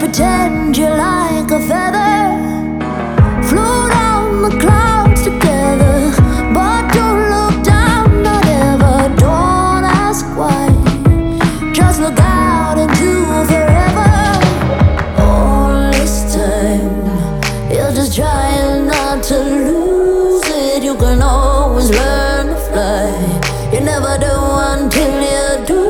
pretend you're like a feather, float on the clouds together. But don't look down, not ever. Don't ask why, just look out into forever. All this time you're just trying not to lose it. You can always learn to fly. You never do until you do.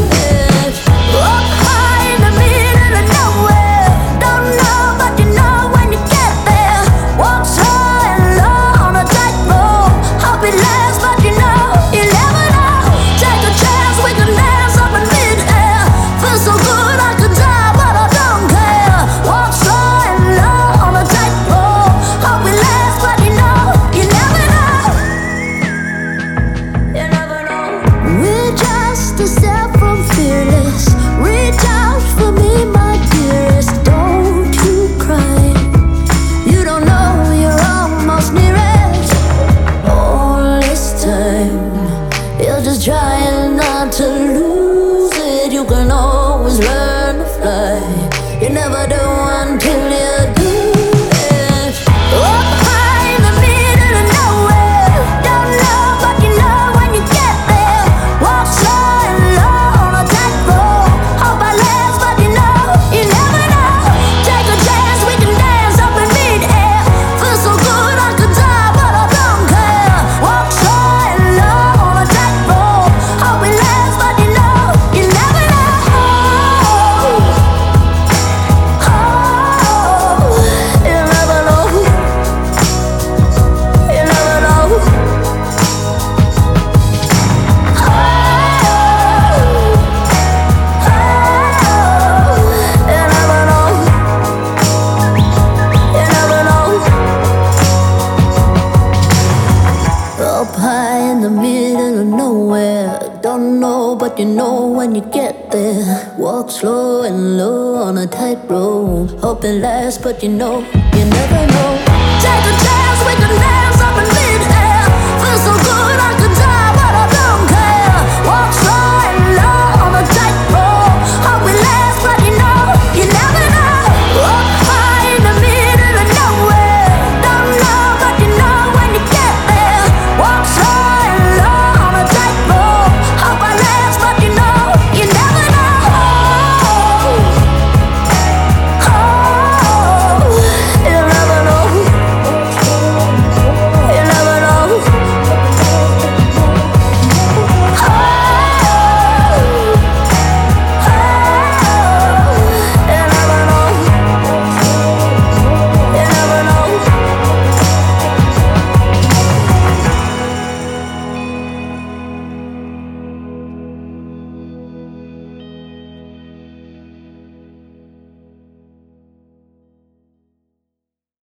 Trying not to lose it. You can always learn to fly. You never do until you do it. Up high in the middle of nowhere. Don't know, but you know when you get there. Walk slow and low on a tightrope. Hope I last, but you know, you never know. Take a chance, we can dance up in mid-air. Feel so good I could die, but I don't care. Walk slow and low on a tightrope. Up high in the middle of nowhere. Don't know, but you know when you get there. Walk slow and low on a tightrope. Hope it lasts, but you know, you never know. Take a chance, we can never.